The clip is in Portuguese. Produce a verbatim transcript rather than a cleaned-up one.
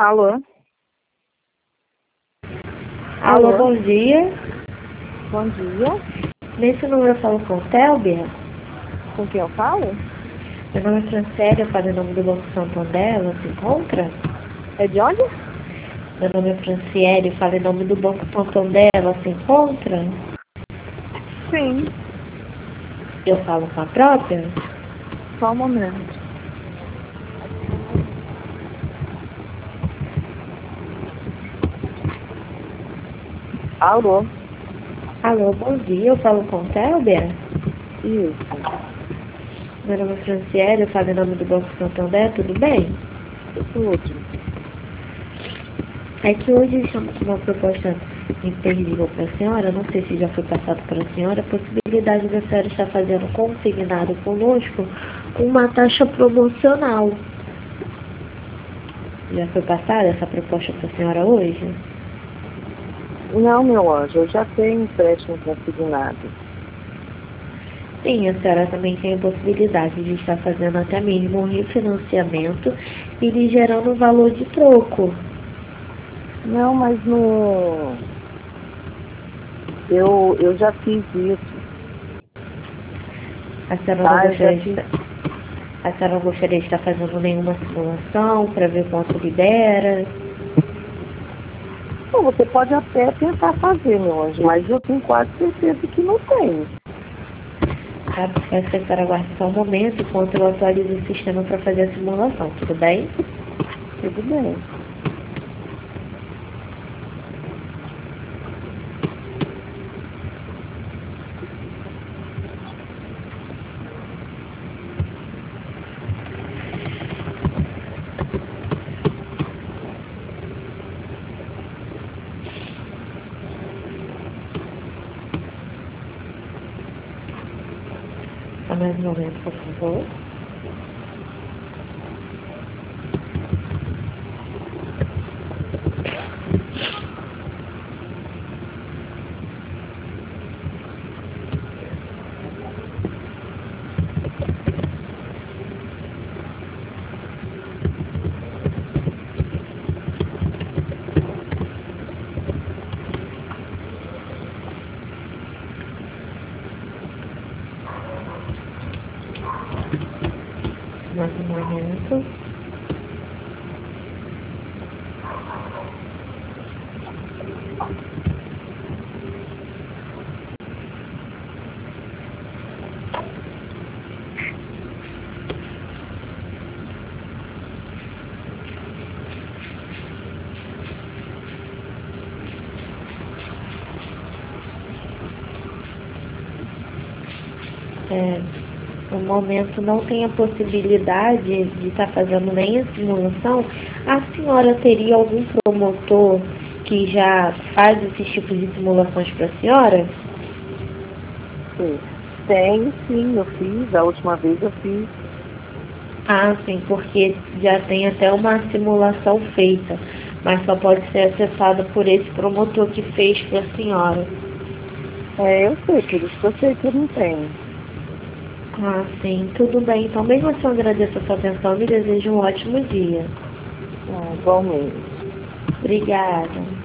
Alô? Alô, Alô? bom dia. Bom dia. Nesse número eu falo com Télbia. Com quem eu falo? Meu nome é Francélia, eu falo em nome do Banco Santander, ela se encontra? É de onde? Meu nome é Franciele, eu falo em nome do Banco Santander, ela se encontra? Sim. Eu falo com a própria? Só um momento. Alô? Alô, bom dia, eu falo com Télbia. Isso. Meu nome é Franciele, eu falo em nome do Banco Santander, tudo bem? Tudo. É que hoje estamos com uma proposta imperdível para a senhora, não sei se já foi passado para a senhora, a possibilidade da senhora estar fazendo consignado conosco uma taxa promocional. Já foi passada essa proposta para a senhora hoje? Não, meu anjo, eu já tenho empréstimo consignado. Sim, a senhora também tem a possibilidade de estar fazendo até mesmo um refinanciamento e lhe gerando um valor de troco. Não, mas no... Eu, eu já fiz isso, A senhora não tá? Eu já gostaria de fiz... estar, a senhora não gostaria de estar fazendo nenhuma simulação para ver quanto libera? Bom, você pode até tentar fazer, meu anjo, mas eu tenho quase certeza que não tem. Tá? Peço que a senhora aguarde só um momento enquanto eu atualizo o sistema para fazer a simulação, tudo bem? Tudo bem. Só mais um momento, por favor. Mais um momento. É, no momento não tem a possibilidade de estar fazendo nem a simulação. A senhora teria algum promotor que já faz esses tipos de simulações para a senhora? Sim. Tem, sim, eu fiz. A última vez eu fiz. Ah, sim, porque já tem até uma simulação feita, mas só pode ser acessada por esse promotor que fez para a senhora. É, eu sei, por isso que eu sei que eu não tenho. Ah, sim, tudo bem. Então, mesmo assim, eu agradeço a sua atenção e desejo um ótimo dia. Ah, igualmente. Obrigada.